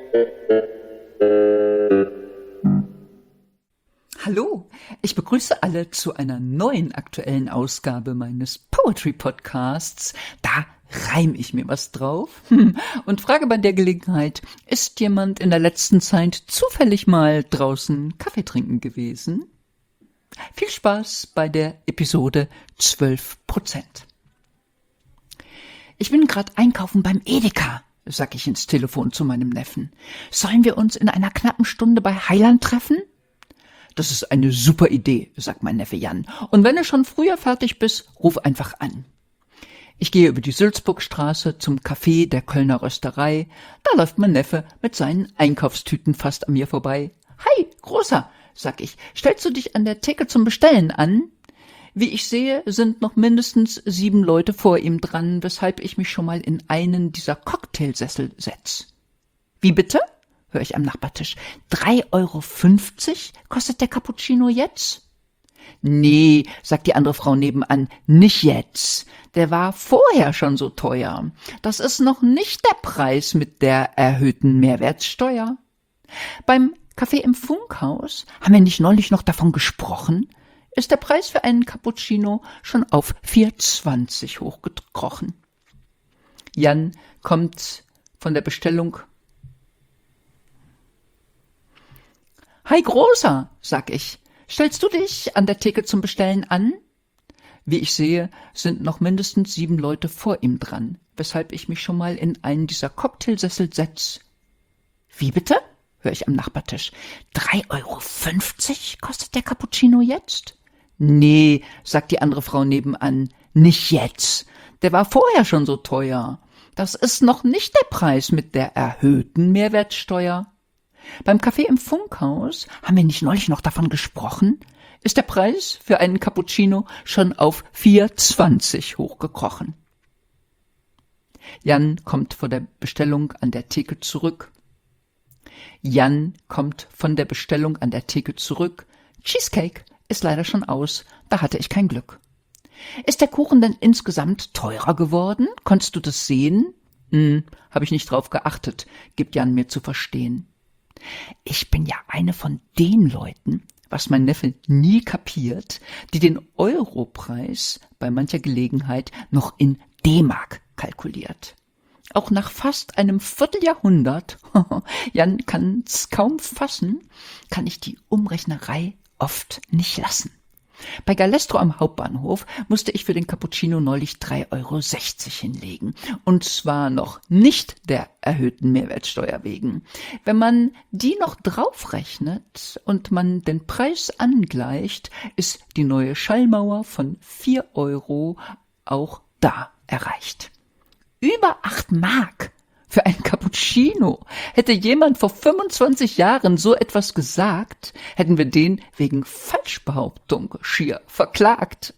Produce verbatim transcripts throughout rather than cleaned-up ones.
Hallo, ich begrüße alle zu einer neuen aktuellen Ausgabe meines Poetry Podcasts. Da reim ich mir was drauf und frage bei der Gelegenheit, ist jemand in der letzten Zeit zufällig mal draußen Kaffee trinken gewesen? Viel Spaß bei der Episode zwölf Prozent. Ich bin gerade einkaufen beim Edeka, sag ich ins Telefon zu meinem Neffen. Sollen wir uns in einer knappen Stunde bei Heiland treffen? Das ist eine super Idee, sagt mein Neffe Jan. Und wenn du schon früher fertig bist, ruf einfach an. Ich gehe über die Sülzburgstraße zum Café der Kölner Rösterei. Da läuft mein Neffe mit seinen Einkaufstüten fast an mir vorbei. Hi, Großer, sag ich, stellst du dich an der Theke zum Bestellen an? Wie ich sehe, sind noch mindestens sieben Leute vor ihm dran, weshalb ich mich schon mal in einen dieser Cocktailsessel setz. Wie bitte? Hör ich am Nachbartisch. Drei Euro fünfzig kostet der Cappuccino jetzt? Nee, sagt die andere Frau nebenan, nicht jetzt. Der war vorher schon so teuer. Das ist noch nicht der Preis mit der erhöhten Mehrwertsteuer. Beim Café im Funkhaus haben wir nicht neulich noch davon gesprochen? Ist der Preis für einen Cappuccino schon auf vier zwanzig hochgekrochen. Jan kommt von der Bestellung. Hi Großer, sag ich, stellst du dich an der Theke zum Bestellen an? Wie ich sehe, sind noch mindestens sieben Leute vor ihm dran, weshalb ich mich schon mal in einen dieser Cocktailsessel setz. Wie bitte? Hör ich am Nachbartisch. Drei Euro fünfzig kostet der Cappuccino jetzt? Nee, sagt die andere Frau nebenan, nicht jetzt. Der war vorher schon so teuer. Das ist noch nicht der Preis mit der erhöhten Mehrwertsteuer. Beim Café im Funkhaus haben wir nicht neulich noch davon gesprochen? Ist der Preis für einen Cappuccino schon auf vier zwanzig hochgekrochen. Jan kommt vor der Bestellung an der Theke zurück. Jan kommt von der Bestellung an der Theke zurück. Cheesecake ist leider schon aus, da hatte ich kein Glück. Ist der Kuchen denn insgesamt teurer geworden? Konntest du das sehen? Hm, habe ich nicht drauf geachtet, gibt Jan mir zu verstehen. Ich bin ja eine von den Leuten, was mein Neffe nie kapiert, die den Europreis bei mancher Gelegenheit noch in D-Mark kalkuliert. Auch nach fast einem Vierteljahrhundert, Jan kann's kaum fassen, kann ich die Umrechnerei oft nicht lassen. Bei Galestro am Hauptbahnhof musste ich für den Cappuccino neulich drei Euro sechzig hinlegen. Und zwar noch nicht der erhöhten Mehrwertsteuer wegen. Wenn man die noch draufrechnet und man den Preis angleicht, ist die neue Schallmauer von vier Euro auch da erreicht. Über acht Mark für ein Cappuccino. Hätte jemand vor fünfundzwanzig Jahren so etwas gesagt, hätten wir den wegen Falschbehauptung schier verklagt.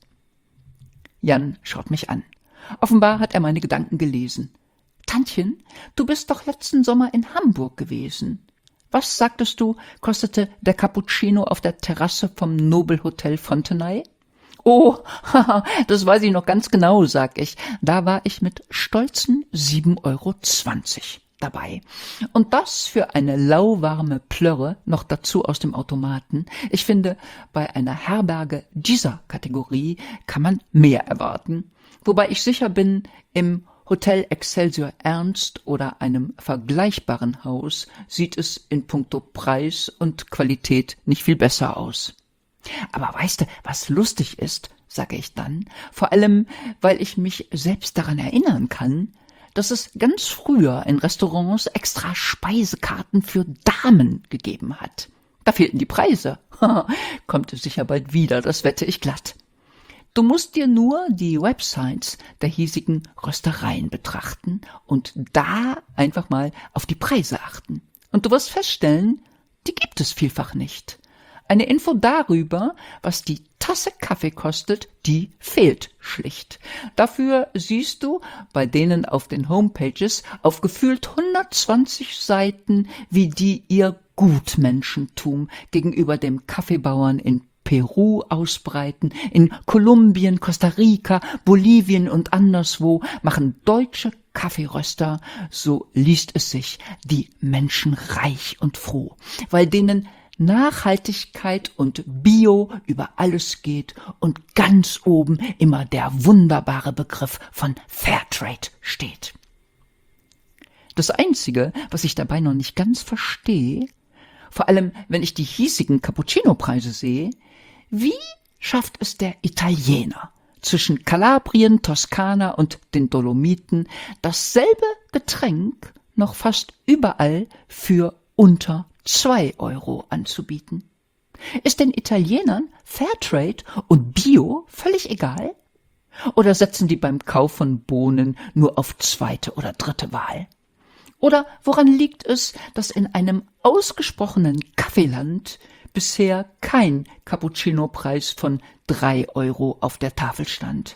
Jan schaut mich an. Offenbar hat er meine Gedanken gelesen. Tantchen, du bist doch letzten Sommer in Hamburg gewesen. Was, sagtest du, kostete der Cappuccino auf der Terrasse vom Nobelhotel Fontenay? Oh, haha, das weiß ich noch ganz genau, sag ich. Da war ich mit stolzen sieben Euro zwanzig dabei. Und das für eine lauwarme Plörre, noch dazu aus dem Automaten. Ich finde, bei einer Herberge dieser Kategorie kann man mehr erwarten. Wobei ich sicher bin, im Hotel Excelsior Ernst oder einem vergleichbaren Haus sieht es in puncto Preis und Qualität nicht viel besser aus. Aber weißt du, was lustig ist, sage ich dann, vor allem, weil ich mich selbst daran erinnern kann, dass es ganz früher in Restaurants extra Speisekarten für Damen gegeben hat. Da fehlten die Preise. Kommt es sicher bald wieder, das wette ich glatt. Du musst dir nur die Websites der hiesigen Röstereien betrachten und da einfach mal auf die Preise achten. Und du wirst feststellen, die gibt es vielfach nicht. Eine Info darüber, was die Tasse Kaffee kostet, die fehlt schlicht. Dafür siehst du bei denen auf den Homepages auf gefühlt hundertzwanzig Seiten, wie die ihr Gutmenschentum gegenüber dem Kaffeebauern in Peru ausbreiten, in Kolumbien, Costa Rica, Bolivien und anderswo machen deutsche Kaffeeröster, so liest es sich, die Menschen reich und froh, weil denen Nachhaltigkeit und Bio über alles geht und ganz oben immer der wunderbare Begriff von Fairtrade steht. Das Einzige, was ich dabei noch nicht ganz verstehe, vor allem wenn ich die hiesigen Cappuccino-Preise sehe, wie schafft es der Italiener, zwischen Kalabrien, Toskana und den Dolomiten dasselbe Getränk noch fast überall für unter zwei Euro anzubieten? Ist den Italienern Fairtrade und Bio völlig egal? Oder setzen die beim Kauf von Bohnen nur auf zweite oder dritte Wahl? Oder woran liegt es, dass in einem ausgesprochenen Kaffeeland bisher kein Cappuccino-Preis von drei Euro auf der Tafel stand?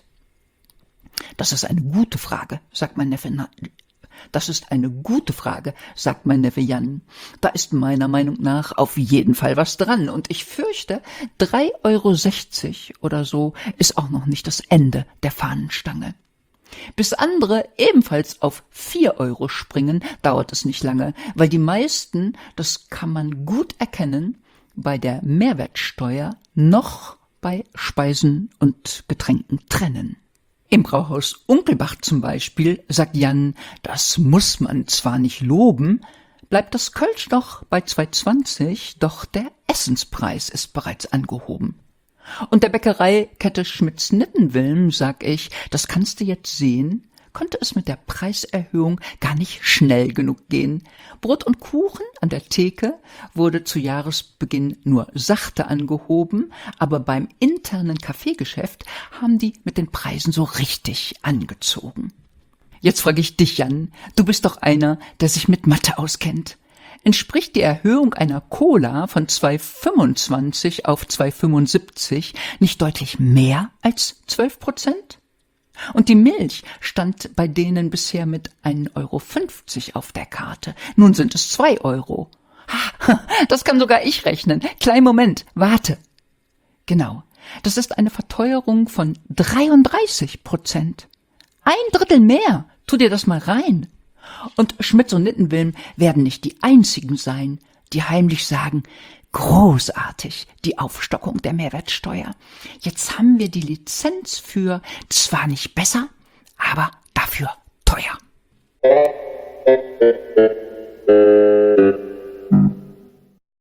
Das ist eine gute Frage, sagt mein Neffe. Das ist eine gute Frage, sagt mein Neffe Jan. Da ist meiner Meinung nach auf jeden Fall was dran. Und ich fürchte, drei Euro sechzig oder so ist auch noch nicht das Ende der Fahnenstange. Bis andere ebenfalls auf vier Euro springen, dauert es nicht lange, weil die meisten, das kann man gut erkennen, bei der Mehrwertsteuer noch bei Speisen und Getränken trennen. Im Brauhaus Unkelbach zum Beispiel, sagt Jan, das muss man zwar nicht loben, bleibt das Kölsch noch bei zwei zwanzig, doch der Essenspreis ist bereits angehoben. Und der Bäckereikette Schmitz-Nittenwilm, sag ich, das kannst du jetzt sehen, konnte es mit der Preiserhöhung gar nicht schnell genug gehen. Brot und Kuchen an der Theke wurde zu Jahresbeginn nur sachte angehoben, aber beim internen Kaffeegeschäft haben die mit den Preisen so richtig angezogen. Jetzt frage ich dich, Jan, du bist doch einer, der sich mit Mathe auskennt. Entspricht die Erhöhung einer Cola von zwei fünfundzwanzig auf zwei fünfundsiebzig nicht deutlich mehr als zwölf Prozent? Und die Milch stand bei denen bisher mit ein Euro fünfzig auf der Karte. Nun sind es zwei Euro. Ha, das kann sogar ich rechnen. Kleinen Moment, warte. Genau, das ist eine Verteuerung von dreiunddreißig Prozent. Ein Drittel mehr, tu dir das mal rein. Und Schmitz und Nittenwilm werden nicht die einzigen sein, die heimlich sagen, großartig, die Aufstockung der Mehrwertsteuer. Jetzt haben wir die Lizenz für zwar nicht besser, aber dafür teuer.